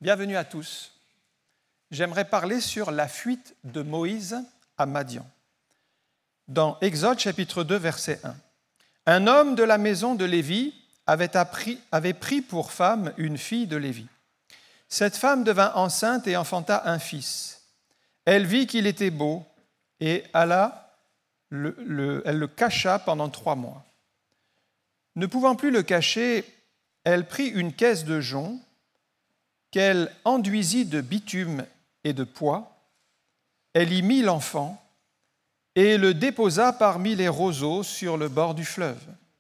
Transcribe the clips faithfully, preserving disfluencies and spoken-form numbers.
Bienvenue à tous. J'aimerais parler sur la fuite de Moïse à Madian. Dans Exode chapitre deux, verset un. Un homme de la maison de Lévi avait, appris, avait pris pour femme une fille de Lévi. Cette femme devint enceinte et enfanta un fils. Elle vit qu'il était beau et alla le, le, elle le cacha pendant trois mois. Ne pouvant plus le cacher, elle prit une caisse de jonc qu'elle enduisit de bitume et de pois. Elle y mit l'enfant et le déposa parmi les roseaux sur le bord du fleuve.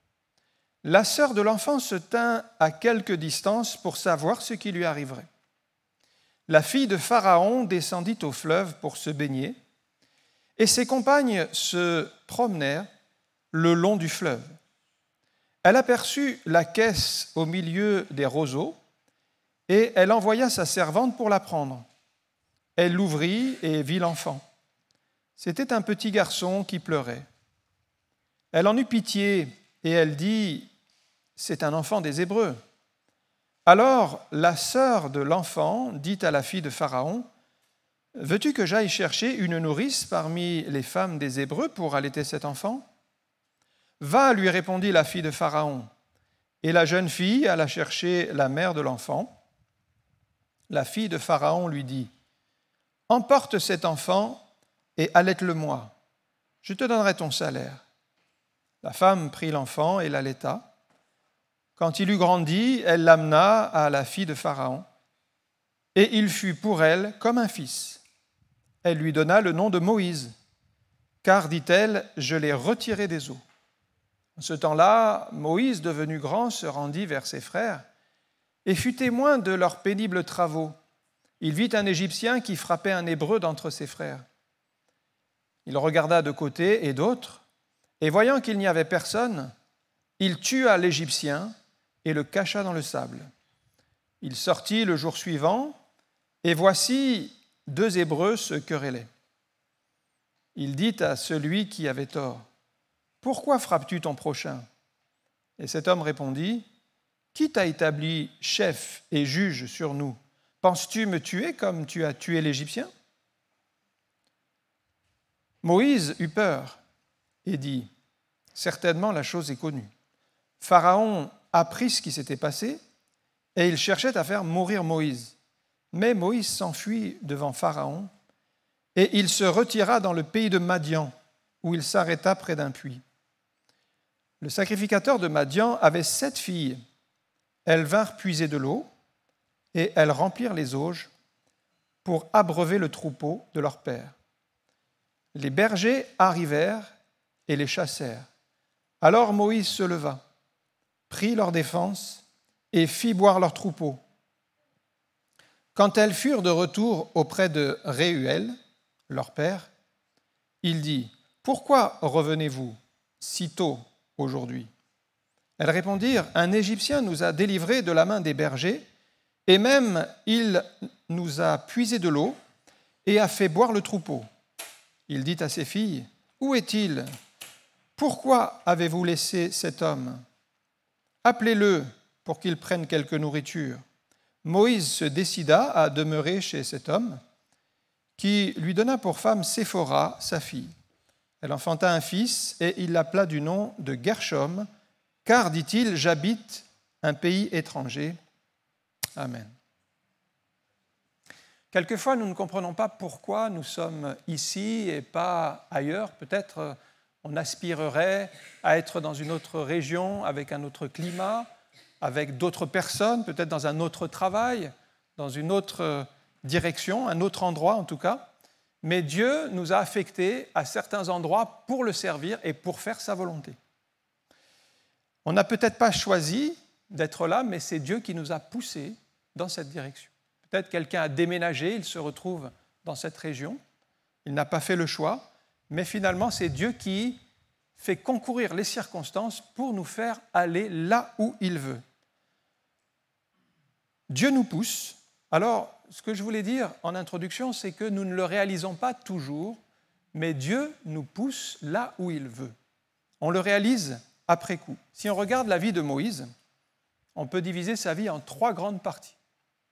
La sœur de l'enfant se tint à quelque distance pour savoir ce qui lui arriverait. La fille de Pharaon descendit au fleuve pour se baigner, et ses compagnes se promenèrent le long du fleuve. Elle aperçut la caisse au milieu des roseaux, et elle envoya sa servante pour la prendre. Elle l'ouvrit et vit l'enfant. C'était un petit garçon qui pleurait. Elle en eut pitié et elle dit « C'est un enfant des Hébreux ». Alors la sœur de l'enfant dit à la fille de Pharaon « Veux-tu que j'aille chercher une nourrice parmi les femmes des Hébreux pour allaiter cet enfant ?» « Va, lui répondit la fille de Pharaon. Et la jeune fille alla chercher la mère de l'enfant. La fille de Pharaon lui dit « Emporte cet enfant et allaite-le-moi. Je te donnerai ton salaire. » La femme prit l'enfant et l'allaita. Quand il eut grandi, elle l'amena à la fille de Pharaon, et il fut pour elle comme un fils. Elle lui donna le nom de Moïse, car, dit-elle, je l'ai retiré des eaux. En ce temps-là, Moïse, devenu grand, se rendit vers ses frères et fut témoin de leurs pénibles travaux. Il vit un Égyptien qui frappait un Hébreu d'entre ses frères. Il regarda de côté et d'autre, et voyant qu'il n'y avait personne, il tua l'Égyptien et le cacha dans le sable. Il sortit le jour suivant, et voici deux Hébreux se querellaient. Il dit à celui qui avait tort, « Pourquoi frappes-tu ton prochain ?» Et cet homme répondit, « Qui t'a établi chef et juge sur nous ? Penses-tu me tuer comme tu as tué l'Égyptien ?» Moïse eut peur et dit, « Certainement la chose est connue. » Pharaon apprit ce qui s'était passé et il cherchait à faire mourir Moïse. Mais Moïse s'enfuit devant Pharaon et il se retira dans le pays de Madian où il s'arrêta près d'un puits. Le sacrificateur de Madian avait sept filles. Elles vinrent puiser de l'eau et elles remplirent les auges pour abreuver le troupeau de leur père. Les bergers arrivèrent et les chassèrent. Alors Moïse se leva, prit leur défense et fit boire leur troupeau. Quand elles furent de retour auprès de Réuel, leur père, il dit, « Pourquoi revenez-vous si tôt aujourd'hui ?» Elles répondirent, « Un Égyptien nous a délivrés de la main des bergers, et même il nous a puisé de l'eau et a fait boire le troupeau. » Il dit à ses filles, « Où est-il ? Pourquoi avez-vous laissé cet homme ? Appelez-le pour qu'il prenne quelque nourriture. » Moïse se décida à demeurer chez cet homme, qui lui donna pour femme Séphora, sa fille. Elle enfanta un fils et il l'appela du nom de Gershom, car, dit-il, j'habite un pays étranger. Amen. Quelquefois, nous ne comprenons pas pourquoi nous sommes ici et pas ailleurs. Peut-être on aspirerait à être dans une autre région, avec un autre climat, avec d'autres personnes, peut-être dans un autre travail, dans une autre direction, un autre endroit en tout cas. Mais Dieu nous a affectés à certains endroits pour le servir et pour faire sa volonté. On n'a peut-être pas choisi d'être là, mais c'est Dieu qui nous a poussés dans cette direction. Peut-être quelqu'un a déménagé, il se retrouve dans cette région, il n'a pas fait le choix, mais finalement c'est Dieu qui fait concourir les circonstances pour nous faire aller là où il veut. Dieu nous pousse. Alors, ce que je voulais dire en introduction, c'est que nous ne le réalisons pas toujours, mais Dieu nous pousse là où il veut. On le réalise après coup. Si on regarde la vie de Moïse, on peut diviser sa vie en trois grandes parties.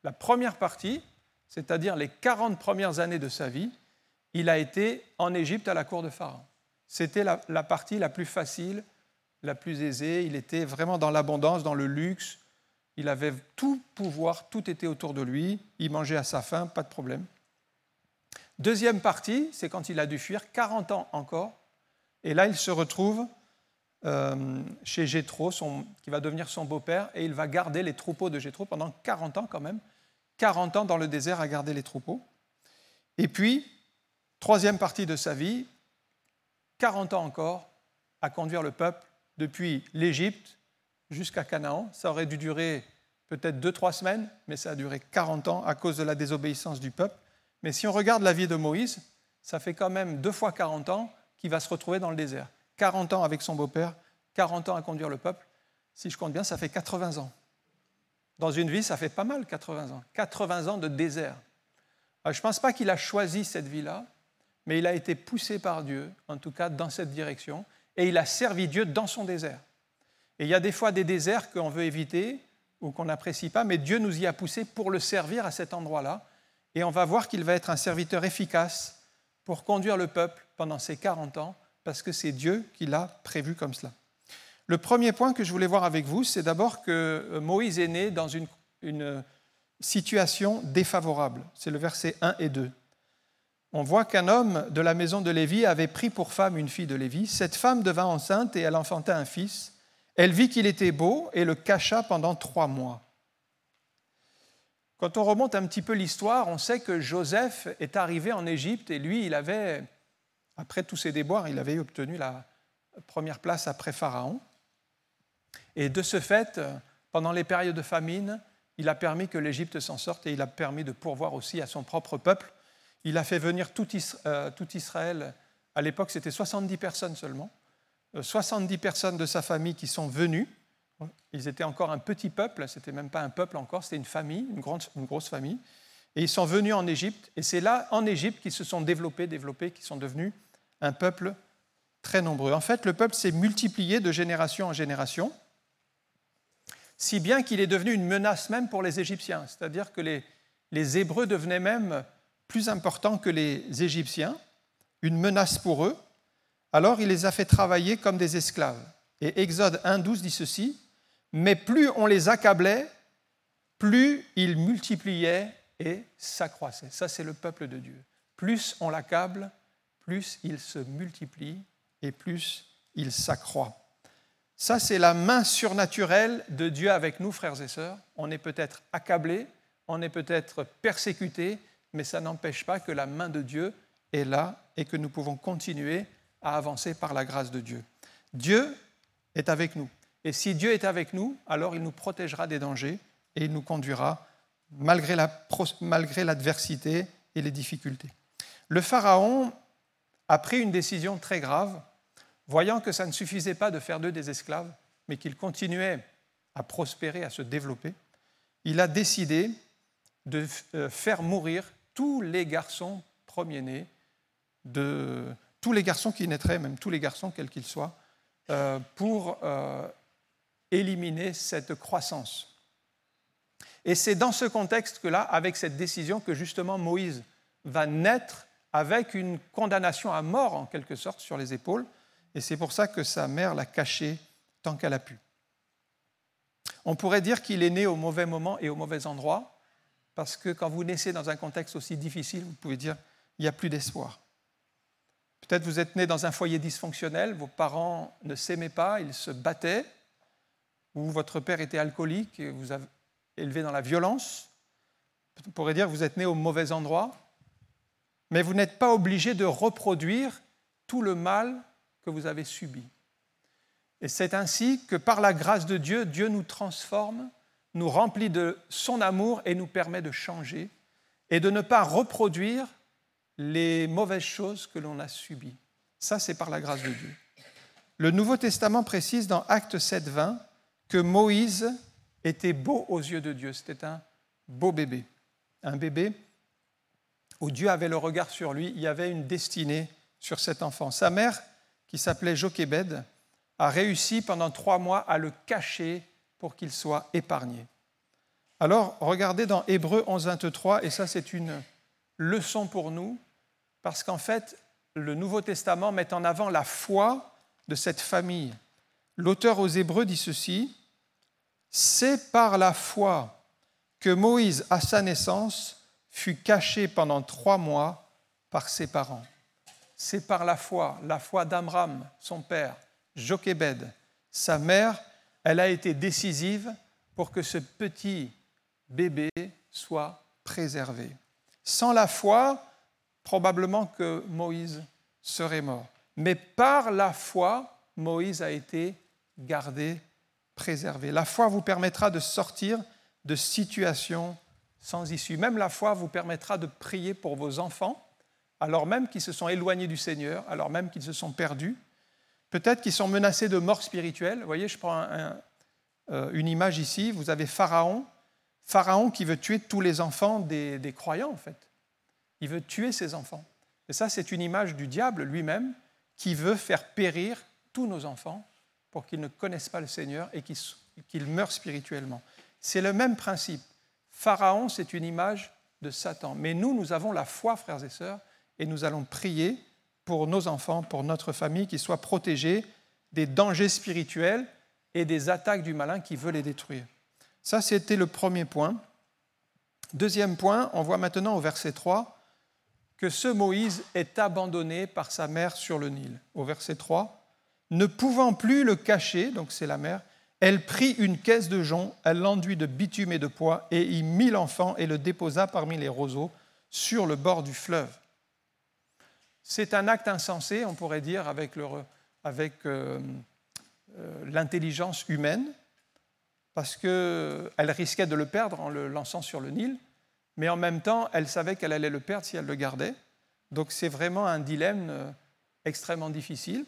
La première partie, c'est-à-dire les quarante premières années de sa vie, il a été en Égypte à la cour de Pharaon. C'était la, la partie la plus facile, la plus aisée. Il était vraiment dans l'abondance, dans le luxe. Il avait tout pouvoir, tout était autour de lui. Il mangeait à sa faim, pas de problème. Deuxième partie, c'est quand il a dû fuir, quarante ans encore. Et là, il se retrouve euh, chez Jéthro, son, qui va devenir son beau-père, et il va garder les troupeaux de Jéthro pendant quarante ans quand même. quarante ans dans le désert à garder les troupeaux. Et puis, troisième partie de sa vie, quarante ans encore à conduire le peuple depuis l'Égypte jusqu'à Canaan. Ça aurait dû durer peut-être deux, trois semaines, mais ça a duré quarante ans à cause de la désobéissance du peuple. Mais si on regarde la vie de Moïse, ça fait quand même deux fois quarante ans qu'il va se retrouver dans le désert. quarante ans avec son beau-père, quarante ans à conduire le peuple. Si je compte bien, ça fait quatre-vingts ans. Dans une vie, ça fait pas mal, quatre-vingts ans. quatre-vingts ans de désert. Alors, je ne pense pas qu'il a choisi cette vie-là, mais il a été poussé par Dieu, en tout cas dans cette direction, et il a servi Dieu dans son désert. Et il y a des fois des déserts qu'on veut éviter ou qu'on n'apprécie pas, mais Dieu nous y a poussés pour le servir à cet endroit-là. Et on va voir qu'il va être un serviteur efficace pour conduire le peuple pendant ces quarante ans, parce que c'est Dieu qui l'a prévu comme cela. Le premier point que je voulais voir avec vous, c'est d'abord que Moïse est né dans une, une situation défavorable. C'est le verset un et deux. On voit qu'un homme de la maison de Lévi avait pris pour femme une fille de Lévi. Cette femme devint enceinte et elle enfanta un fils. Elle vit qu'il était beau et le cacha pendant trois mois. Quand on remonte un petit peu l'histoire, on sait que Joseph est arrivé en Égypte et lui, il avait, après tous ses déboires, il avait obtenu la première place après Pharaon. Et de ce fait, pendant les périodes de famine, il a permis que l'Égypte s'en sorte et il a permis de pourvoir aussi à son propre peuple. Il a fait venir tout Israël. À l'époque, c'était soixante-dix personnes seulement. soixante-dix personnes de sa famille qui sont venues. Ils étaient encore un petit peuple, ce n'était même pas un peuple encore, c'était une famille, une, grande, une grosse famille. Et ils sont venus en Égypte. Et c'est là, en Égypte, qu'ils se sont développés, développés, qu'ils sont devenus un peuple très nombreux. En fait, le peuple s'est multiplié de génération en génération, si bien qu'il est devenu une menace même pour les Égyptiens. C'est-à-dire que les, les Hébreux devenaient même plus importants que les Égyptiens, une menace pour eux. Alors il les a fait travailler comme des esclaves. Et Exode un douze dit ceci, « Mais plus on les accablait, plus ils multipliaient et s'accroissaient. » Ça, c'est le peuple de Dieu. Plus on l'accable, plus il se multiplie et plus il s'accroît. Ça, c'est la main surnaturelle de Dieu avec nous, frères et sœurs. On est peut-être accablé, on est peut-être persécuté, mais ça n'empêche pas que la main de Dieu est là et que nous pouvons continuer à avancer par la grâce de Dieu. Dieu est avec nous. Et si Dieu est avec nous, alors il nous protégera des dangers et il nous conduira malgré, la, malgré l'adversité et les difficultés. Le Pharaon a pris une décision très grave, voyant que ça ne suffisait pas de faire d'eux des esclaves, mais qu'ils continuaient à prospérer, à se développer. Il a décidé de faire mourir tous les garçons premiers-nés, de, tous les garçons qui naîtraient, même tous les garçons, quels qu'ils soient, euh, pour euh, éliminer cette croissance. Et c'est dans ce contexte que là, avec cette décision, que justement Moïse va naître avec une condamnation à mort, en quelque sorte, sur les épaules, et c'est pour ça que sa mère l'a caché tant qu'elle a pu. On pourrait dire qu'il est né au mauvais moment et au mauvais endroit, parce que quand vous naissez dans un contexte aussi difficile, vous pouvez dire il n'y a plus d'espoir. Peut-être vous êtes né dans un foyer dysfonctionnel, vos parents ne s'aimaient pas, ils se battaient, ou votre père était alcoolique et vous avez élevé dans la violence. On pourrait dire que vous êtes né au mauvais endroit, mais vous n'êtes pas obligé de reproduire tout le mal que vous avez subi. Et c'est ainsi que par la grâce de Dieu, Dieu nous transforme, nous remplit de son amour et nous permet de changer et de ne pas reproduire les mauvaises choses que l'on a subies. Ça, c'est par la grâce de Dieu. Le Nouveau Testament précise dans Actes sept vingt que Moïse était beau aux yeux de Dieu. C'était un beau bébé. Un bébé où Dieu avait le regard sur lui. Il y avait une destinée sur cet enfant. Sa mère, qui s'appelait Jochébed, a réussi pendant trois mois à le cacher pour qu'il soit épargné. Alors, regardez dans Hébreux onze, vingt-trois, et ça c'est une leçon pour nous, parce qu'en fait, le Nouveau Testament met en avant la foi de cette famille. L'auteur aux Hébreux dit ceci, « C'est par la foi que Moïse, à sa naissance, fut caché pendant trois mois par ses parents. » C'est par la foi, la foi d'Amram, son père, Jochébed, sa mère, elle a été décisive pour que ce petit bébé soit préservé. Sans la foi, probablement que Moïse serait mort. Mais par la foi, Moïse a été gardé, préservé. La foi vous permettra de sortir de situations sans issue. Même la foi vous permettra de prier pour vos enfants, alors même qu'ils se sont éloignés du Seigneur, alors même qu'ils se sont perdus. Peut-être qu'ils sont menacés de mort spirituelle. Vous voyez, je prends un, un, euh, une image ici. Vous avez Pharaon. Pharaon qui veut tuer tous les enfants des, des croyants, en fait. Il veut tuer ses enfants. Et ça, c'est une image du diable lui-même qui veut faire périr tous nos enfants pour qu'ils ne connaissent pas le Seigneur et qu'ils, qu'ils meurent spirituellement. C'est le même principe. Pharaon, c'est une image de Satan. Mais nous, nous avons la foi, frères et sœurs, et nous allons prier pour nos enfants, pour notre famille, qu'ils soient protégés des dangers spirituels et des attaques du malin qui veut les détruire. Ça, c'était le premier point. Deuxième point, on voit maintenant au verset trois que ce Moïse est abandonné par sa mère sur le Nil. Au verset trois, « Ne pouvant plus le cacher, donc c'est la mère, elle prit une caisse de jonc, elle l'enduit de bitume et de pois, et y mit l'enfant et le déposa parmi les roseaux sur le bord du fleuve. » C'est un acte insensé, on pourrait dire, avec, le, avec euh, euh, l'intelligence humaine, parce qu'elle risquait de le perdre en le lançant sur le Nil, mais en même temps, elle savait qu'elle allait le perdre si elle le gardait. Donc c'est vraiment un dilemme euh, extrêmement difficile.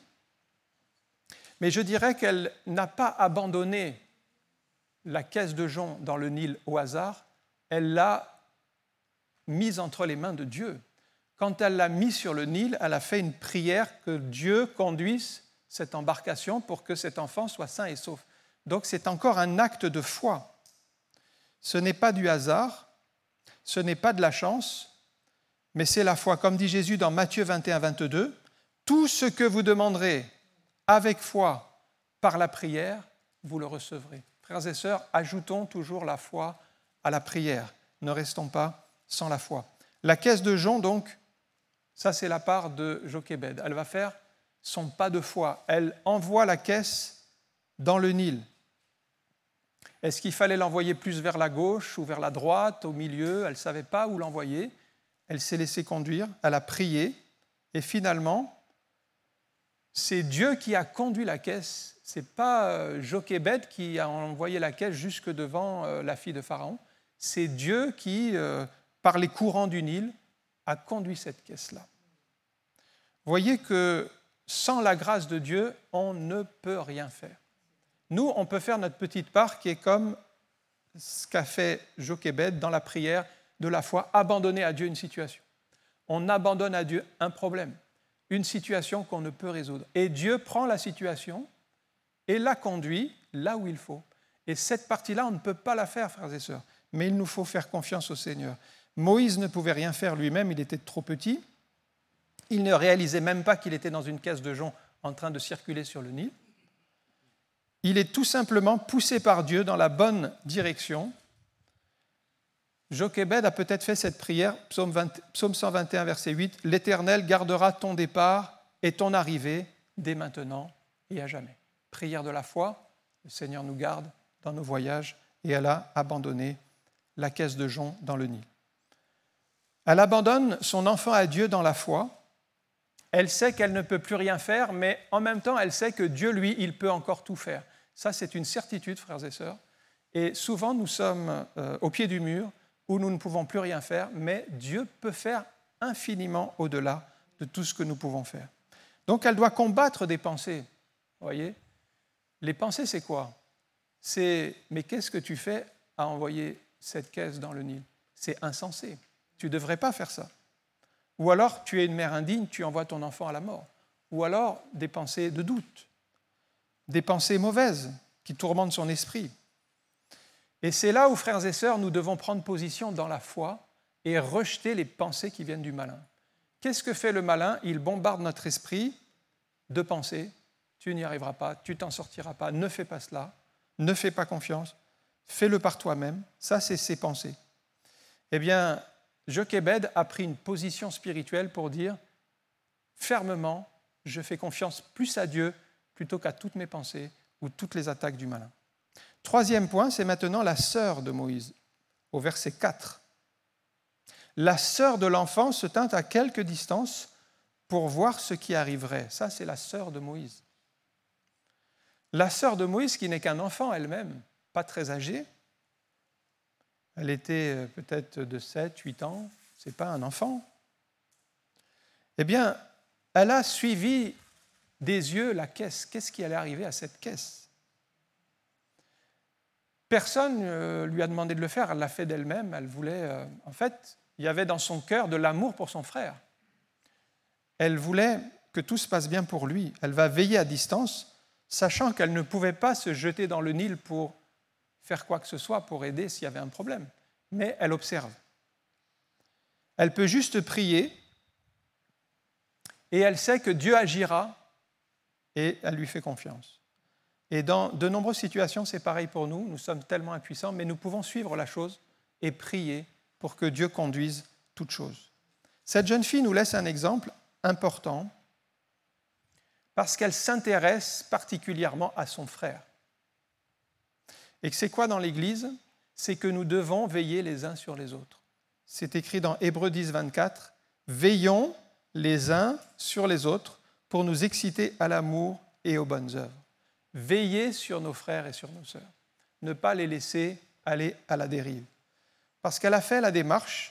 Mais je dirais qu'elle n'a pas abandonné la caisse de jonc dans le Nil au hasard, elle l'a mise entre les mains de Dieu. Quand elle l'a mise sur le Nil, elle a fait une prière que Dieu conduise cette embarcation pour que cet enfant soit sain et sauf. Donc c'est encore un acte de foi. Ce n'est pas du hasard, ce n'est pas de la chance, mais c'est la foi. Comme dit Jésus dans Matthieu vingt et un, vingt-deux, « Tout ce que vous demanderez avec foi par la prière, vous le recevrez. » Frères et sœurs, ajoutons toujours la foi à la prière. Ne restons pas sans la foi. La caisse de jonc, donc, ça c'est la part de Jochébed. Elle va faire son pas de foi. Elle envoie la caisse dans le Nil. Est-ce qu'il fallait l'envoyer plus vers la gauche ou vers la droite, au milieu? Elle ne savait pas où l'envoyer. Elle s'est laissée conduire, elle a prié, et finalement, c'est Dieu qui a conduit la caisse. Ce n'est pas Jochébed qui a envoyé la caisse jusque devant la fille de Pharaon. C'est Dieu qui, par les courants du Nil, a conduit cette caisse-là. Vous voyez que sans la grâce de Dieu, on ne peut rien faire. Nous, on peut faire notre petite part qui est comme ce qu'a fait Jochébed dans la prière de la foi, abandonner à Dieu une situation. On abandonne à Dieu un problème, une situation qu'on ne peut résoudre. Et Dieu prend la situation et la conduit là où il faut. Et cette partie-là, on ne peut pas la faire, frères et sœurs, mais il nous faut faire confiance au Seigneur. Moïse ne pouvait rien faire lui-même, il était trop petit. Il ne réalisait même pas qu'il était dans une caisse de jonc en train de circuler sur le Nil. Il est tout simplement poussé par Dieu dans la bonne direction. Jochébed a peut-être fait cette prière, psaume, vingt, psaume cent vingt et un, verset huit, « L'Éternel gardera ton départ et ton arrivée dès maintenant et à jamais. » Prière de la foi, le Seigneur nous garde dans nos voyages et elle a abandonné la caisse de jonc dans le Nil. Elle abandonne son enfant à Dieu dans la foi. Elle sait qu'elle ne peut plus rien faire, mais en même temps, elle sait que Dieu, lui, il peut encore tout faire. Ça, c'est une certitude, frères et sœurs. Et souvent, nous sommes euh, au pied du mur où nous ne pouvons plus rien faire, mais Dieu peut faire infiniment au-delà de tout ce que nous pouvons faire. Donc, elle doit combattre des pensées. Vous voyez ? Les pensées, c'est quoi ? C'est « mais qu'est-ce que tu fais à envoyer cette caisse dans le Nil ? C'est insensé. Tu ne devrais pas faire ça. » Ou alors, tu es une mère indigne, tu envoies ton enfant à la mort. Ou alors, des pensées de doute, des pensées mauvaises qui tourmentent son esprit. Et c'est là où, frères et sœurs, nous devons prendre position dans la foi et rejeter les pensées qui viennent du malin. Qu'est-ce que fait le malin? Il bombarde notre esprit de pensées. Tu n'y arriveras pas, tu t'en sortiras pas, ne fais pas cela, ne fais pas confiance, fais-le par toi-même. Ça, c'est ses pensées. Eh bien, Jochebed a pris une position spirituelle pour dire fermement, je fais confiance plus à Dieu plutôt qu'à toutes mes pensées ou toutes les attaques du malin. Troisième point, c'est maintenant la sœur de Moïse, au verset quatre. La sœur de l'enfant se tint à quelque distance pour voir ce qui arriverait. Ça, c'est la sœur de Moïse. La sœur de Moïse, qui n'est qu'un enfant elle-même, pas très âgée, elle était peut-être de sept, huit ans, ce n'est pas un enfant. Eh bien, elle a suivi des yeux la caisse. Qu'est-ce qui allait arriver à cette caisse? Personne ne lui a demandé de le faire, elle l'a fait d'elle-même. Elle voulait, en fait, il y avait dans son cœur de l'amour pour son frère. Elle voulait que tout se passe bien pour lui. Elle va veiller à distance, sachant qu'elle ne pouvait pas se jeter dans le Nil pour faire quoi que ce soit, pour aider s'il y avait un problème. Mais elle observe. Elle peut juste prier et elle sait que Dieu agira et elle lui fait confiance. Et dans de nombreuses situations, c'est pareil pour nous. Nous sommes tellement impuissants, mais nous pouvons suivre la chose et prier pour que Dieu conduise toute chose. Cette jeune fille nous laisse un exemple important parce qu'elle s'intéresse particulièrement à son frère. Et c'est quoi dans l'Église? C'est que nous devons veiller les uns sur les autres. C'est écrit dans Hébreux dix, vingt-quatre, « Veillons les uns sur les autres pour nous exciter à l'amour et aux bonnes œuvres. » Veiller sur nos frères et sur nos sœurs. Ne pas les laisser aller à la dérive. Parce qu'elle a fait la démarche.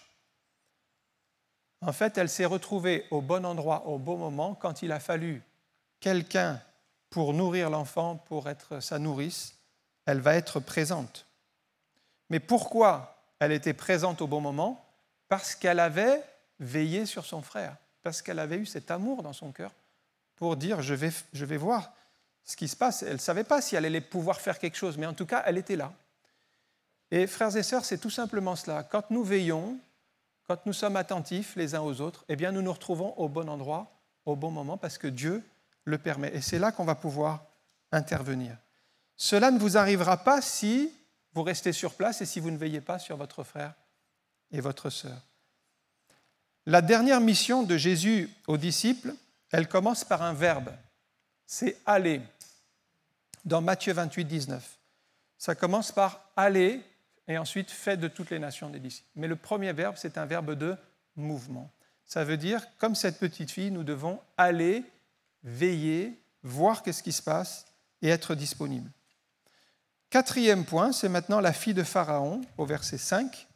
En fait, elle s'est retrouvée au bon endroit, au bon moment, quand il a fallu quelqu'un pour nourrir l'enfant, pour être sa nourrice, elle va être présente. Mais pourquoi elle était présente au bon moment? Parce qu'elle avait veillé sur son frère, parce qu'elle avait eu cet amour dans son cœur pour dire je vais, je vais voir ce qui se passe. Elle ne savait pas si elle allait pouvoir faire quelque chose, mais en tout cas, elle était là. Et frères et sœurs, c'est tout simplement cela. Quand nous veillons, quand nous sommes attentifs les uns aux autres, eh bien, nous nous retrouvons au bon endroit, au bon moment, parce que Dieu le permet. Et c'est là qu'on va pouvoir intervenir. Cela ne vous arrivera pas si vous restez sur place et si vous ne veillez pas sur votre frère et votre sœur. La dernière mission de Jésus aux disciples, elle commence par un verbe. C'est « aller ». Dans Matthieu vingt-huit, dix-neuf. Ça commence par « aller » et ensuite « faites de toutes les nations des disciples ». Mais le premier verbe, c'est un verbe de mouvement. Ça veut dire, comme cette petite fille, nous devons aller, veiller, voir qu'est-ce qui se passe et être disponibles. Quatrième point, c'est maintenant la fille de Pharaon, au verset cinq.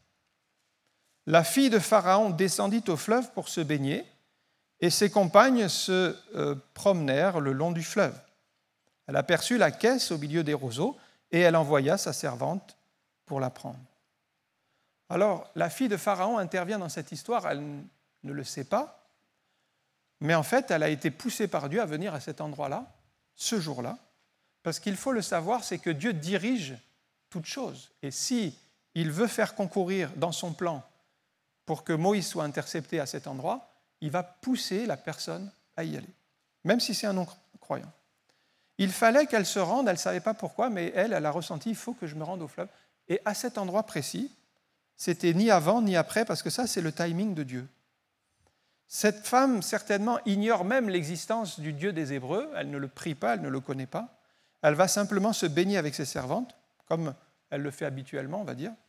La fille de Pharaon descendit au fleuve pour se baigner, et ses compagnes se euh, promenèrent le long du fleuve. Elle aperçut la caisse au milieu des roseaux, et elle envoya sa servante pour la prendre. Alors, la fille de Pharaon intervient dans cette histoire, elle ne le sait pas, mais en fait, elle a été poussée par Dieu à venir à cet endroit-là, ce jour-là, parce qu'il faut le savoir, c'est que Dieu dirige toutes choses. Et si il veut faire concourir dans son plan pour que Moïse soit intercepté à cet endroit, il va pousser la personne à y aller, même si c'est un non-croyant. Il fallait qu'elle se rende, elle ne savait pas pourquoi, mais elle, elle a ressenti, il faut que je me rende au fleuve. Et à cet endroit précis, c'était ni avant ni après, parce que ça, c'est le timing de Dieu. Cette femme, certainement, ignore même l'existence du Dieu des Hébreux, elle ne le prie pas, elle ne le connaît pas. Elle va simplement se baigner avec ses servantes, comme elle le fait habituellement, on va dire.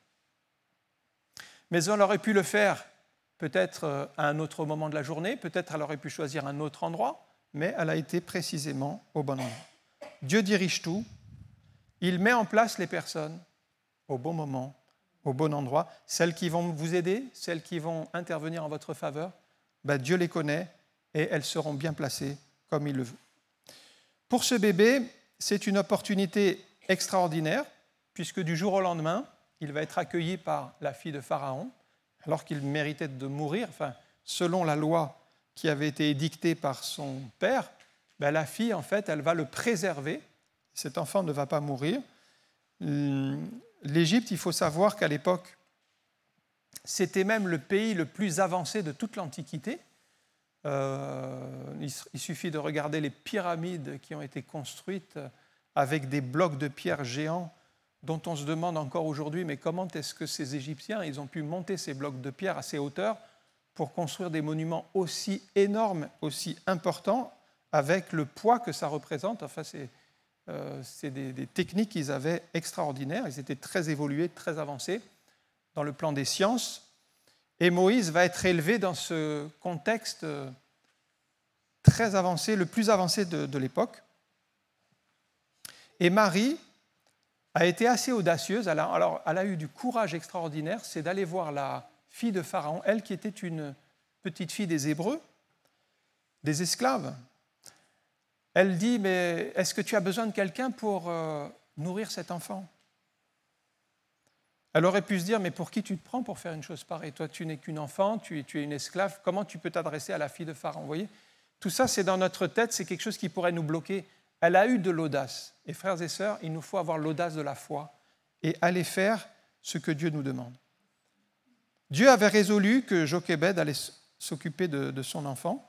Mais elle aurait pu le faire peut-être à un autre moment de la journée, peut-être elle aurait pu choisir un autre endroit, mais elle a été précisément au bon endroit. Dieu dirige tout, il met en place les personnes au bon moment, au bon endroit. Celles qui vont vous aider, celles qui vont intervenir en votre faveur, ben Dieu les connaît et elles seront bien placées comme il le veut. Pour ce bébé, c'est une opportunité extraordinaire, puisque du jour au lendemain, il va être accueilli par la fille de Pharaon, alors qu'il méritait de mourir. Enfin, selon la loi qui avait été édictée par son père, ben la fille, en fait, elle va le préserver. Cet enfant ne va pas mourir. l'Égypte, il faut savoir qu'à l'époque, c'était même le pays le plus avancé de toute l'Antiquité. Euh, il, il suffit de regarder les pyramides qui ont été construites avec des blocs de pierre géants dont on se demande encore aujourd'hui, mais comment est-ce que ces Égyptiens, ils ont pu monter ces blocs de pierre à ces hauteurs pour construire des monuments aussi énormes, aussi importants, avec le poids que ça représente. Enfin, c'est, euh, c'est des, des techniques qu'ils avaient extraordinaires, ils étaient très évolués, très avancés dans le plan des sciences. Et Moïse va être élevé dans ce contexte très avancé, le plus avancé de, de l'époque. Et Marie a été assez audacieuse. Elle a, alors, elle a eu du courage extraordinaire, c'est d'aller voir la fille de Pharaon, elle qui était une petite fille des Hébreux, des esclaves. Elle dit, mais est-ce que tu as besoin de quelqu'un pour euh, nourrir cet enfant ? Elle aurait pu se dire, mais pour qui tu te prends pour faire une chose pareille ? Toi, tu n'es qu'une enfant, tu, tu es une esclave, comment tu peux t'adresser à la fille de Pharaon ? Vous voyez ? Tout ça, c'est dans notre tête, c'est quelque chose qui pourrait nous bloquer. Elle a eu de l'audace. Et frères et sœurs, il nous faut avoir l'audace de la foi et aller faire ce que Dieu nous demande. Dieu avait résolu que Jochébed allait s'occuper de, de son enfant.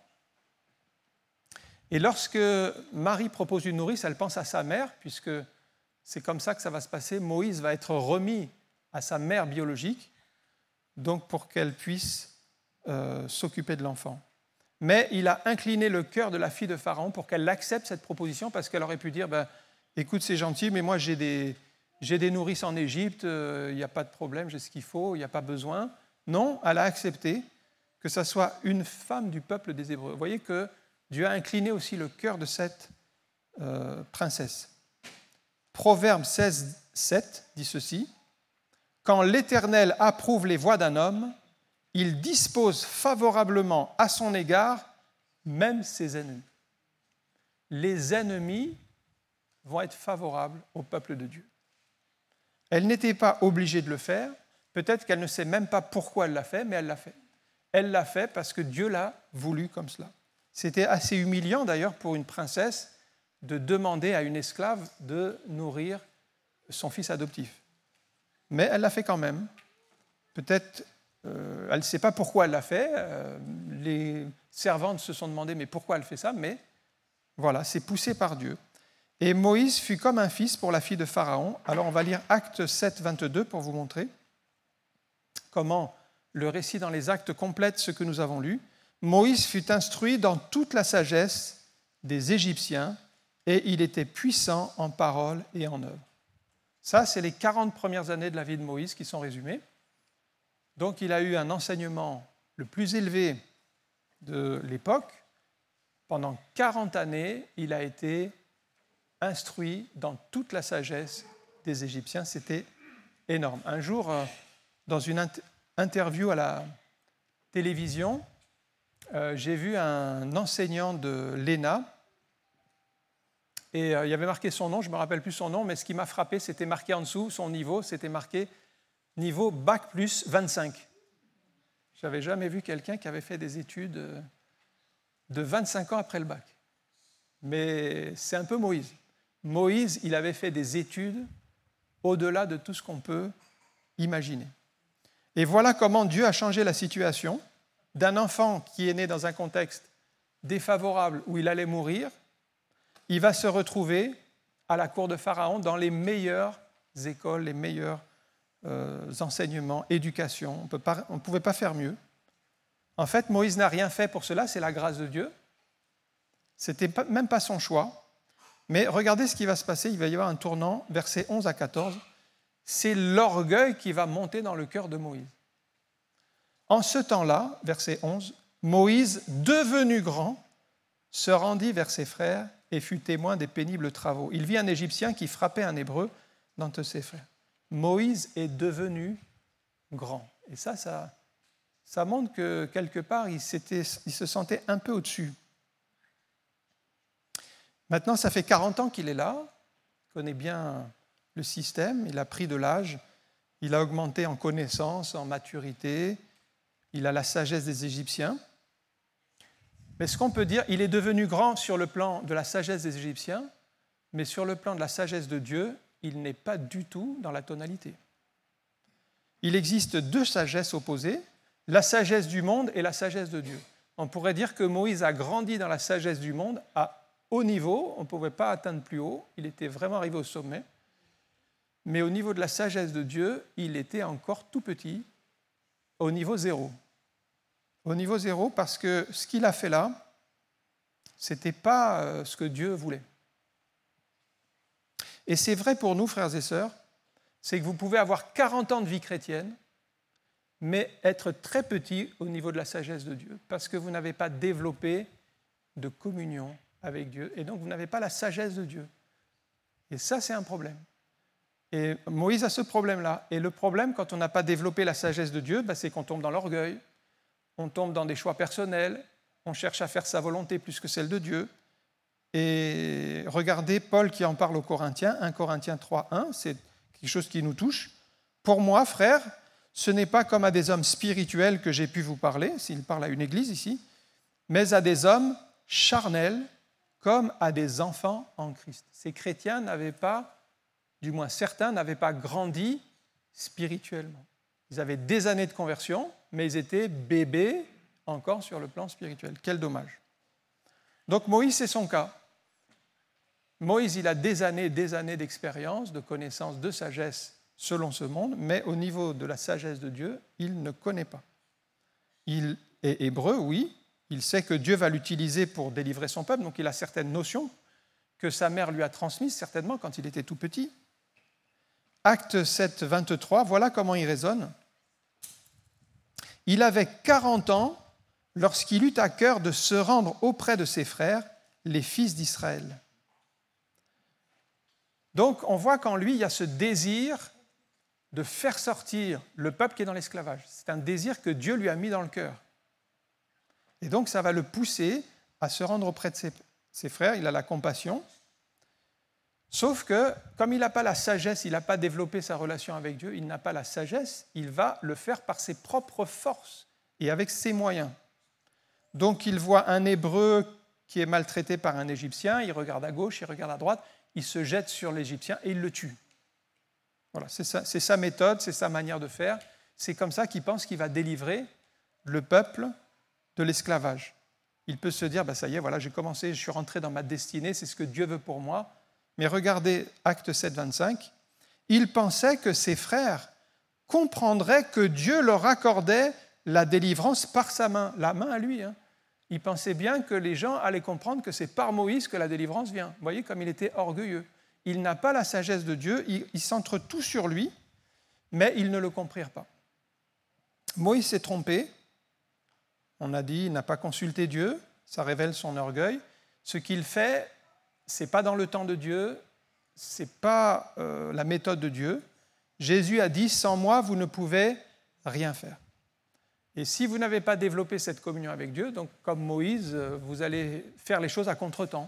Et lorsque Marie propose une nourrice, elle pense à sa mère, puisque c'est comme ça que ça va se passer. Moïse va être remis à sa mère biologique, donc pour qu'elle puisse euh, s'occuper de l'enfant. Mais il a incliné le cœur de la fille de Pharaon pour qu'elle accepte cette proposition, parce qu'elle aurait pu dire, ben, écoute, c'est gentil, mais moi j'ai des, j'ai des nourrices en Égypte, il euh, n'y a pas de problème, j'ai ce qu'il faut, il n'y a pas besoin. Non, elle a accepté que ce soit une femme du peuple des Hébreux. Vous voyez que Dieu a incliné aussi le cœur de cette euh, princesse. Proverbe seize, sept dit ceci, « Quand l'Éternel approuve les voies d'un homme, il dispose favorablement à son égard même ses ennemis. » Les ennemis vont être favorables au peuple de Dieu. Elle n'était pas obligée de le faire, peut-être qu'elle ne sait même pas pourquoi elle l'a fait, mais elle l'a fait. Elle l'a fait parce que Dieu l'a voulu comme cela. C'était assez humiliant d'ailleurs pour une princesse de demander à une esclave de nourrir son fils adoptif. Mais elle l'a fait quand même. Peut-être, euh, elle ne sait pas pourquoi elle l'a fait. Euh, les servantes se sont demandé mais pourquoi elle fait ça, mais voilà, c'est poussé par Dieu. Et Moïse fut comme un fils pour la fille de Pharaon. Alors on va lire Actes sept, vingt-deux pour vous montrer comment le récit dans les Actes complète ce que nous avons lu. Moïse fut instruit dans toute la sagesse des Égyptiens et il était puissant en parole et en œuvre. Ça, c'est les quarante premières années de la vie de Moïse qui sont résumées. Donc il a eu un enseignement le plus élevé de l'époque. Pendant quarante années, il a été instruit dans toute la sagesse des Égyptiens. C'était énorme. Un jour, dans une interview à la télévision, euh, j'ai vu un enseignant de l'E N A et euh, il y avait marqué son nom, je ne me rappelle plus son nom, mais ce qui m'a frappé, c'était marqué en dessous, son niveau, c'était marqué niveau bac plus vingt-cinq. Je n'avais jamais vu quelqu'un qui avait fait des études de vingt-cinq ans après le bac. Mais c'est un peu Moïse. Moïse, il avait fait des études au-delà de tout ce qu'on peut imaginer. Et voilà comment Dieu a changé la situation d'un enfant qui est né dans un contexte défavorable où il allait mourir. Il va se retrouver à la cour de Pharaon dans les meilleures écoles, les meilleurs euh, enseignements, éducation. On ne pouvait pas faire mieux. En fait, Moïse n'a rien fait pour cela, c'est la grâce de Dieu. Ce n'était même pas son choix. Mais regardez ce qui va se passer, il va y avoir un tournant, versets onze à quatorze. C'est l'orgueil qui va monter dans le cœur de Moïse. En ce temps-là, verset onze, Moïse, devenu grand, se rendit vers ses frères et fut témoin des pénibles travaux. Il vit un Égyptien qui frappait un Hébreu d'entre ses frères. Moïse est devenu grand. Et ça, ça, ça montre que quelque part, il, s'était, il se sentait un peu au-dessus. Maintenant, ça fait quarante ans qu'il est là, il connaît bien le système, il a pris de l'âge, il a augmenté en connaissance, en maturité, il a la sagesse des Égyptiens. Mais ce qu'on peut dire, il est devenu grand sur le plan de la sagesse des Égyptiens, mais sur le plan de la sagesse de Dieu, il n'est pas du tout dans la tonalité. Il existe deux sagesses opposées, la sagesse du monde et la sagesse de Dieu. On pourrait dire que Moïse a grandi dans la sagesse du monde à haut niveau, on ne pouvait pas atteindre plus haut, il était vraiment arrivé au sommet, mais au niveau de la sagesse de Dieu, il était encore tout petit, au niveau zéro. Au niveau zéro, parce que ce qu'il a fait là, ce n'était pas ce que Dieu voulait. Et c'est vrai pour nous, frères et sœurs, c'est que vous pouvez avoir quarante ans de vie chrétienne, mais être très petit au niveau de la sagesse de Dieu, parce que vous n'avez pas développé de communion avec Dieu, et donc vous n'avez pas la sagesse de Dieu. Et ça, c'est un problème. Et Moïse a ce problème-là. Et le problème, quand on n'a pas développé la sagesse de Dieu, ben, c'est qu'on tombe dans l'orgueil, on tombe dans des choix personnels, on cherche à faire sa volonté plus que celle de Dieu. Et regardez Paul qui en parle aux Corinthiens, un Corinthiens trois, un, c'est quelque chose qui nous touche. « Pour moi, frères, ce n'est pas comme à des hommes spirituels que j'ai pu vous parler, s'il parle à une église ici, mais à des hommes charnels, comme à des enfants en Christ. » Ces chrétiens n'avaient pas, du moins certains, n'avaient pas grandi spirituellement. Ils avaient des années de conversion, mais ils étaient bébés encore sur le plan spirituel. Quel dommage. Donc Moïse, c'est son cas. Moïse, il a des années et des années d'expérience, de connaissance, de sagesse selon ce monde, mais au niveau de la sagesse de Dieu, il ne connaît pas. Il est hébreu, oui, il sait que Dieu va l'utiliser pour délivrer son peuple, donc il a certaines notions que sa mère lui a transmises, certainement, quand il était tout petit. Acte sept, vingt-trois, voilà comment il raisonne. Il avait quarante ans lorsqu'il eut à cœur de se rendre auprès de ses frères, les fils d'Israël. Donc, on voit qu'en lui, il y a ce désir de faire sortir le peuple qui est dans l'esclavage. C'est un désir que Dieu lui a mis dans le cœur. Et donc, ça va le pousser à se rendre auprès de ses, ses frères. Il a la compassion. Sauf que, comme il n'a pas la sagesse, il n'a pas développé sa relation avec Dieu, il n'a pas la sagesse, il va le faire par ses propres forces et avec ses moyens. Donc, il voit un Hébreu qui est maltraité par un Égyptien, il regarde à gauche, il regarde à droite, il se jette sur l'Égyptien et il le tue. Voilà, c'est, ça, c'est sa méthode, c'est sa manière de faire. C'est comme ça qu'il pense qu'il va délivrer le peuple de l'esclavage. Il peut se dire, bah ça y est, voilà, j'ai commencé, je suis rentré dans ma destinée, c'est ce que Dieu veut pour moi. Mais regardez Acte sept, vingt-cinq, il pensait que ses frères comprendraient que Dieu leur accordait la délivrance par sa main, la main à lui. Hein. Il pensait bien que les gens allaient comprendre que c'est par Moïse que la délivrance vient. Vous voyez comme il était orgueilleux. Il n'a pas la sagesse de Dieu, il, il centre tout sur lui, mais ils ne le comprirent pas. Moïse s'est trompé, on a dit, il n'a pas consulté Dieu, ça révèle son orgueil. Ce qu'il fait, ce n'est pas dans le temps de Dieu, ce n'est pas euh, la méthode de Dieu. Jésus a dit, sans moi, vous ne pouvez rien faire. Et si vous n'avez pas développé cette communion avec Dieu, donc comme Moïse, vous allez faire les choses à contre-temps.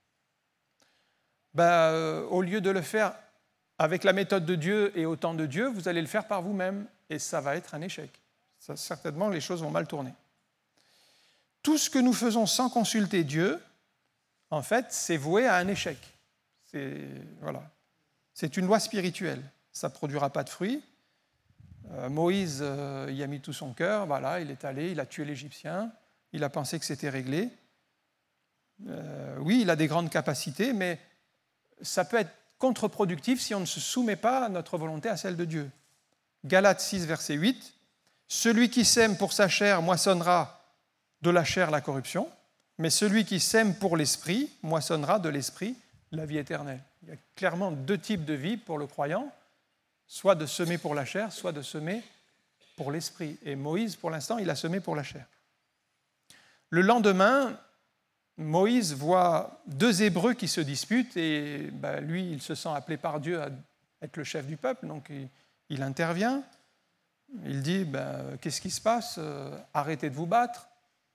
Ben, euh, au lieu de le faire avec la méthode de Dieu et au temps de Dieu, vous allez le faire par vous-même et ça va être un échec. Ça, certainement, les choses vont mal tourner. Tout ce que nous faisons sans consulter Dieu, en fait, c'est voué à un échec. C'est, voilà. C'est une loi spirituelle. Ça ne produira pas de fruits. Euh, Moïse euh, y a mis tout son cœur. Voilà, il est allé, il a tué l'Égyptien. Il a pensé que c'était réglé. Euh, oui, il a des grandes capacités, mais ça peut être contre-productif si on ne se soumet pas à notre volonté à celle de Dieu. Galates six, verset huit, « Celui qui sème pour sa chair moissonnera de la chair la corruption, mais celui qui sème pour l'esprit moissonnera de l'esprit la vie éternelle. » Il y a clairement deux types de vie pour le croyant, soit de semer pour la chair, soit de semer pour l'esprit. Et Moïse, pour l'instant, il a semé pour la chair. Le lendemain, Moïse voit deux Hébreux qui se disputent et ben, lui, il se sent appelé par Dieu à être le chef du peuple, donc il, il intervient. Il dit, ben, qu'est-ce qui se passe ? Arrêtez de vous battre.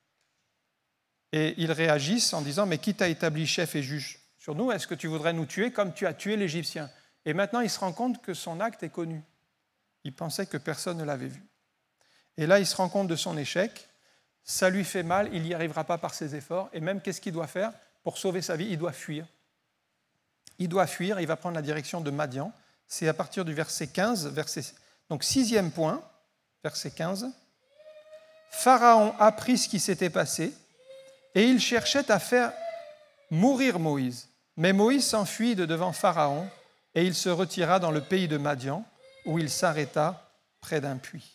Et ils réagissent en disant, mais qui t'a établi chef et juge sur nous ? Est-ce que tu voudrais nous tuer comme tu as tué l'Égyptien ? Et maintenant, il se rend compte que son acte est connu. Il pensait que personne ne l'avait vu. Et là, il se rend compte de son échec. Ça lui fait mal, il n'y arrivera pas par ses efforts. Et même, qu'est-ce qu'il doit faire ? Pour sauver sa vie, il doit fuir. il doit fuir, il va prendre la direction de Madian. C'est à partir du verset quinze, verset... donc sixième point, verset quinze. Pharaon apprit ce qui s'était passé et il cherchait à faire mourir Moïse. Mais Moïse s'enfuit de devant Pharaon et il se retira dans le pays de Madian où il s'arrêta près d'un puits.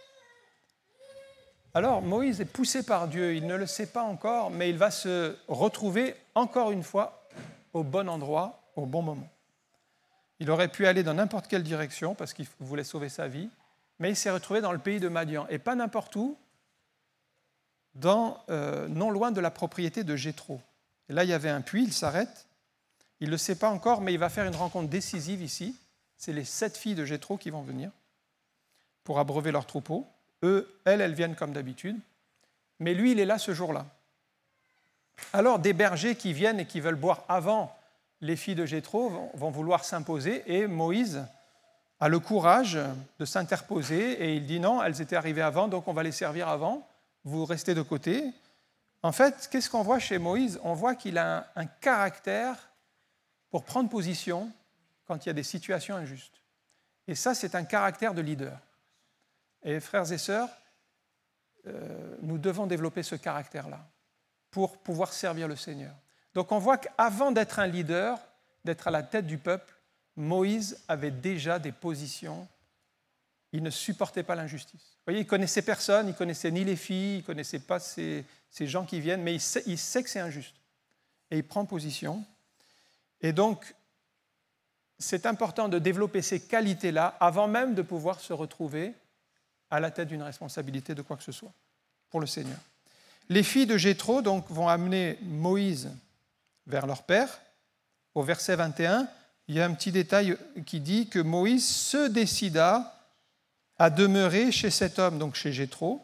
Alors Moïse est poussé par Dieu, il ne le sait pas encore, mais il va se retrouver encore une fois au bon endroit, au bon moment. Il aurait pu aller dans n'importe quelle direction parce qu'il voulait sauver sa vie, mais il s'est retrouvé dans le pays de Madian, et pas n'importe où, dans, euh, non loin de la propriété de Jéthro. Et là, il y avait un puits, il s'arrête, il ne le sait pas encore, mais il va faire une rencontre décisive ici. C'est les sept filles de Jéthro qui vont venir pour abreuver leurs troupeaux. Eux, elles, elles viennent comme d'habitude, mais lui, il est là ce jour-là. Alors, des bergers qui viennent et qui veulent boire avant les filles de Jéthro vont, vont vouloir s'imposer, et Moïse a le courage de s'interposer, et il dit non, elles étaient arrivées avant, donc on va les servir avant, vous restez de côté. En fait, qu'est-ce qu'on voit chez Moïse? On voit qu'il a un, un caractère pour prendre position quand il y a des situations injustes. Et ça, c'est un caractère de leader. Et frères et sœurs, euh, nous devons développer ce caractère-là pour pouvoir servir le Seigneur. Donc on voit qu'avant d'être un leader, d'être à la tête du peuple, Moïse avait déjà des positions. Il ne supportait pas l'injustice. Vous voyez, il ne connaissait personne, il ne connaissait ni les filles, il ne connaissait pas ces, ces gens qui viennent, mais il sait, il sait que c'est injuste. Et il prend position. Et donc, c'est important de développer ces qualités-là avant même de pouvoir se retrouver à la tête d'une responsabilité de quoi que ce soit pour le Seigneur. Les filles de Jéthro donc, vont amener Moïse vers leur père. Au verset vingt et un, il y a un petit détail qui dit que Moïse se décida à demeurer chez cet homme, donc chez Jéthro.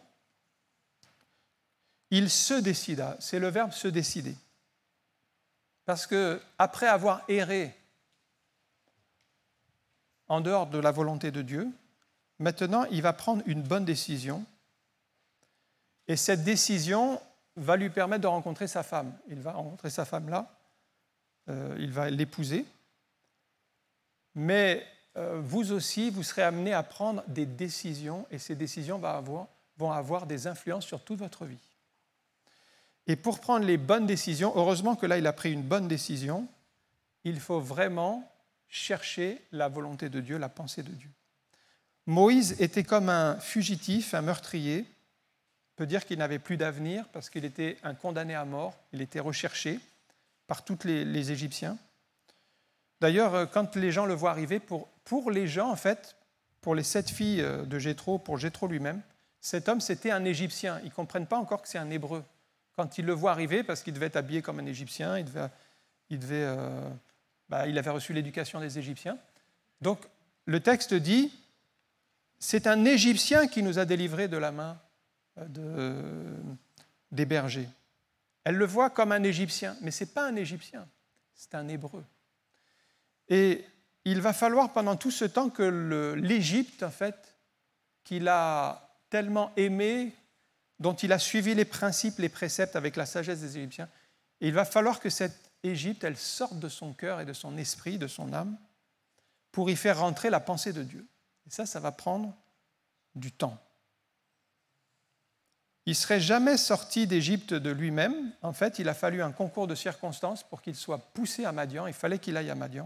Il se décida, c'est le verbe se décider. Parce qu'après avoir erré en dehors de la volonté de Dieu, maintenant il va prendre une bonne décision. Et cette décision va lui permettre de rencontrer sa femme. Il va rencontrer sa femme là, euh, il va l'épouser. Mais euh, vous aussi, vous serez amenés à prendre des décisions, et ces décisions vont avoir, vont avoir des influences sur toute votre vie. Et pour prendre les bonnes décisions, heureusement que là, il a pris une bonne décision, il faut vraiment chercher la volonté de Dieu, la pensée de Dieu. Moïse était comme un fugitif, un meurtrier. On peut dire qu'il n'avait plus d'avenir parce qu'il était un condamné à mort, il était recherché par tous les, les Égyptiens. D'ailleurs, quand les gens le voient arriver, pour, pour les gens, en fait, pour les sept filles de Jéthro, pour Jéthro lui-même, cet homme, c'était un Égyptien. Ils ne comprennent pas encore que c'est un Hébreu. Quand ils le voient arriver, parce qu'il devait être habillé comme un Égyptien, il, devait, il, devait, euh, bah, il avait reçu l'éducation des Égyptiens. Donc, le texte dit, c'est un Égyptien qui nous a délivrés de la main de, des bergers. Elle le voit comme un Égyptien, mais ce n'est pas un Égyptien, c'est un Hébreu. Et il va falloir pendant tout ce temps que le, l'Égypte, en fait, qu'il a tellement aimé, dont il a suivi les principes, les préceptes avec la sagesse des Égyptiens, et il va falloir que cette Égypte, elle sorte de son cœur et de son esprit, de son âme, pour y faire rentrer la pensée de Dieu. Et ça, ça va prendre du temps. Il ne serait jamais sorti d'Égypte de lui-même. En fait, il a fallu un concours de circonstances pour qu'il soit poussé à Madian. Il fallait qu'il aille à Madian.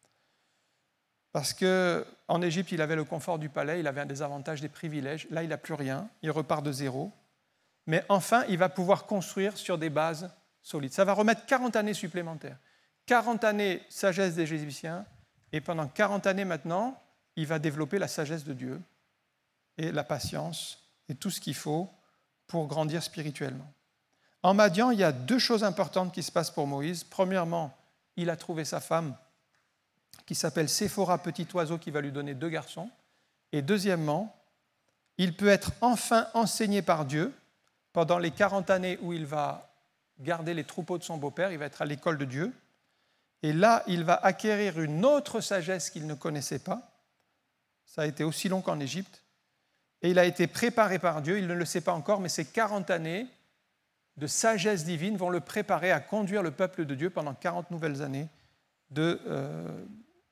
Parce qu'en Égypte, il avait le confort du palais, il avait des avantages, des privilèges. Là, il n'a plus rien, il repart de zéro. Mais enfin, il va pouvoir construire sur des bases solides. Ça va remettre quarante années supplémentaires. quarante années sagesse des Égyptiens, et pendant quarante années maintenant, il va développer la sagesse de Dieu et la patience et tout ce qu'il faut pour grandir spirituellement. En Madian, il y a deux choses importantes qui se passent pour Moïse. Premièrement, il a trouvé sa femme qui s'appelle Séphora, petit oiseau, qui va lui donner deux garçons. Et deuxièmement, il peut être enfin enseigné par Dieu pendant les quarante années où il va garder les troupeaux de son beau-père, il va être à l'école de Dieu. Et là, il va acquérir une autre sagesse qu'il ne connaissait pas. Ça a été aussi long qu'en Égypte. Et il a été préparé par Dieu, il ne le sait pas encore, mais ces quarante années de sagesse divine vont le préparer à conduire le peuple de Dieu pendant quarante nouvelles années de, euh,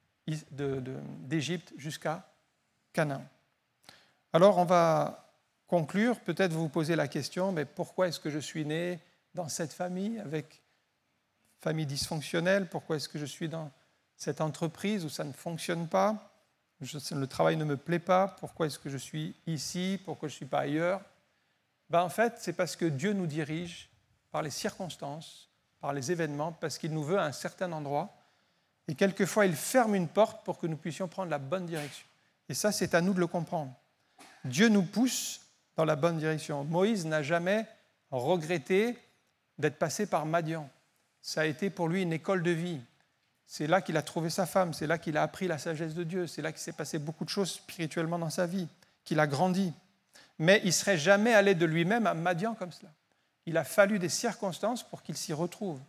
de, de, d'Égypte jusqu'à Canaan. Alors on va conclure, peut-être vous vous posez la question, mais pourquoi est-ce que je suis né dans cette famille, avec famille dysfonctionnelle, pourquoi est-ce que je suis dans cette entreprise où ça ne fonctionne pas, je, le travail ne me plaît pas, pourquoi est-ce que je suis ici, pourquoi je ne suis pas ailleurs? Ben, en fait, c'est parce que Dieu nous dirige par les circonstances, par les événements, parce qu'il nous veut à un certain endroit, et quelquefois il ferme une porte pour que nous puissions prendre la bonne direction. Et ça, c'est à nous de le comprendre. Dieu nous pousse dans la bonne direction. Moïse n'a jamais regretté d'être passé par Madian. Ça a été pour lui une école de vie. C'est là qu'il a trouvé sa femme, c'est là qu'il a appris la sagesse de Dieu, c'est là qu'il s'est passé beaucoup de choses spirituellement dans sa vie, qu'il a grandi. Mais il ne serait jamais allé de lui-même à Madian comme cela. Il a fallu des circonstances pour qu'il s'y retrouve.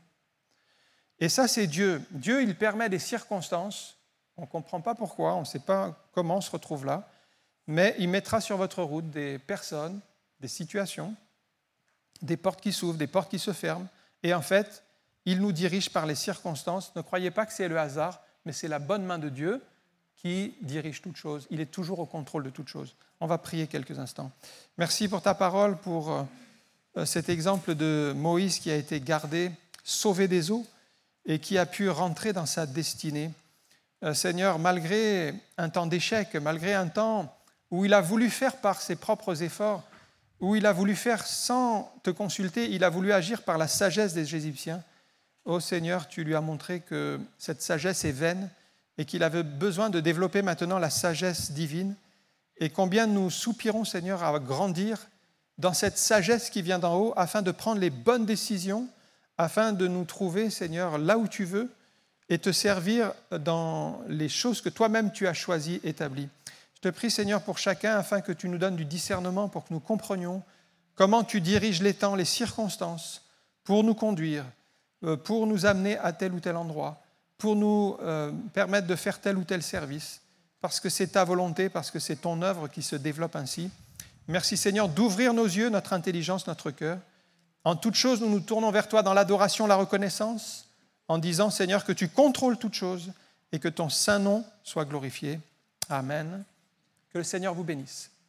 Et ça, c'est Dieu. Dieu, il permet des circonstances, on ne comprend pas pourquoi, on ne sait pas comment on se retrouve là, mais il mettra sur votre route des personnes, des situations, des portes qui s'ouvrent, des portes qui se ferment, et en fait, il nous dirige par les circonstances. Ne croyez pas que c'est le hasard, mais c'est la bonne main de Dieu qui dirige toutes choses. Il est toujours au contrôle de toutes choses. On va prier quelques instants. Merci pour ta parole, pour euh, cet exemple de Moïse qui a été gardé, sauvé des eaux, et qui a pu rentrer dans sa destinée. Euh, Seigneur, malgré un temps d'échec, malgré un temps où il a voulu faire par ses propres efforts, où il a voulu faire sans te consulter, il a voulu agir par la sagesse des Égyptiens. Ô Seigneur, tu lui as montré que cette sagesse est vaine et qu'il avait besoin de développer maintenant la sagesse divine. Et combien nous soupirons, Seigneur, à grandir dans cette sagesse qui vient d'en haut afin de prendre les bonnes décisions, afin de nous trouver, Seigneur, là où tu veux et te servir dans les choses que toi-même tu as choisies, établies. Je te prie, Seigneur, pour chacun afin que tu nous donnes du discernement pour que nous comprenions comment tu diriges les temps, les circonstances pour nous conduire, pour nous amener à tel ou tel endroit, pour nous euh, permettre de faire tel ou tel service, parce que c'est ta volonté, parce que c'est ton œuvre qui se développe ainsi. Merci Seigneur d'ouvrir nos yeux, notre intelligence, notre cœur. En toute chose, nous nous tournons vers toi dans l'adoration, la reconnaissance, en disant Seigneur que tu contrôles toutes choses et que ton saint nom soit glorifié. Amen. Que le Seigneur vous bénisse.